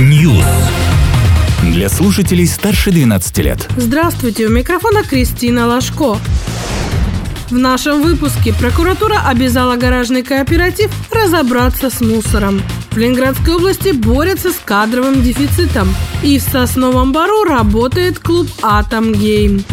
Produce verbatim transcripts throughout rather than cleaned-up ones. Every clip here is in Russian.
News. Для слушателей старше двенадцати лет. Здравствуйте, у микрофона Кристина Лашко. В нашем выпуске прокуратура обязала гаражный кооператив разобраться с мусором. В Ленинградской области борются с кадровым дефицитом. И в Сосновом Бору работает клуб «Атомгейм».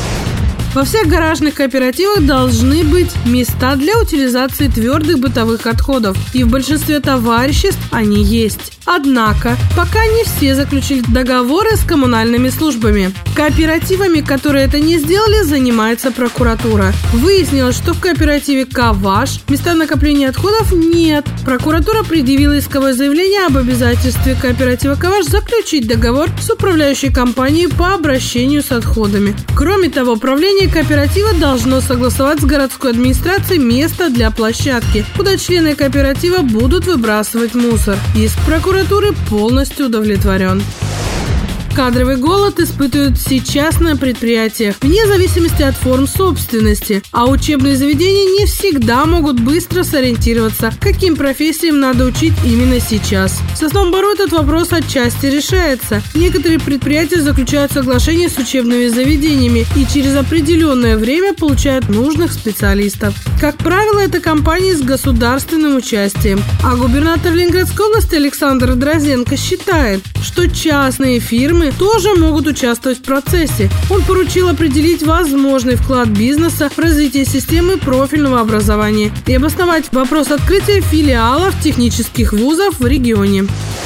Во всех гаражных кооперативах должны быть места для утилизации твердых бытовых отходов, и в большинстве товариществ они есть. Однако, пока не все заключили договоры с коммунальными службами. Кооперативами, которые это не сделали, занимается прокуратура. Выяснилось, что в кооперативе «Каваш» места накопления отходов нет. Прокуратура предъявила исковое заявление об обязательстве кооператива «Каваш» заключить договор с управляющей компанией по обращению с отходами. Кроме того, управление кооператива должно согласовать с городской администрацией место для площадки, куда члены кооператива будут выбрасывать мусор. Иск прокуратуры полностью удовлетворен. Кадровый голод испытывают сейчас на предприятиях, вне зависимости от форм собственности, а учебные заведения не всегда могут быстро сориентироваться, каким профессиям надо учить именно сейчас. В Сосновом Бору этот вопрос отчасти решается. Некоторые предприятия заключают соглашения с учебными заведениями и через определенное время получают нужных специалистов. Как правило, это компании с государственным участием. А губернатор Ленинградской области Александр Дрозенко считает, что частные фирмы тоже могут участвовать в процессе. Он поручил определить возможный вклад бизнеса в развитие системы профильного образования и обосновать вопрос открытия филиалов технических вузов в регионе.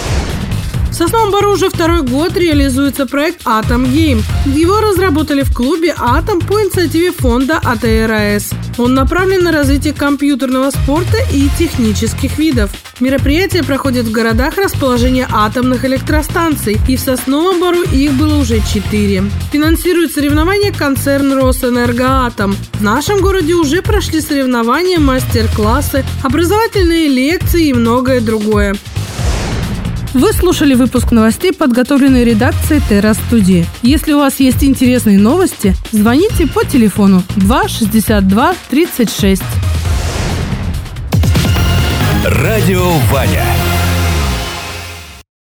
В Сосновом Бору уже второй год реализуется проект «Атомгейм». Его разработали в клубе «Атом» по инициативе фонда А Т Р А С. Он направлен на развитие компьютерного спорта и технических видов. Мероприятия проходят в городах расположения атомных электростанций, и в Сосновом Бору их было уже четыре. Финансирует соревнования концерн «Росэнергоатом». В нашем городе уже прошли соревнования, мастер-классы, образовательные лекции и многое другое. Вы слушали выпуск новостей, подготовленный редакцией Терра-студии. Если у вас есть интересные новости, звоните по телефону два шестьдесят два тридцать шесть. Радио Ваня.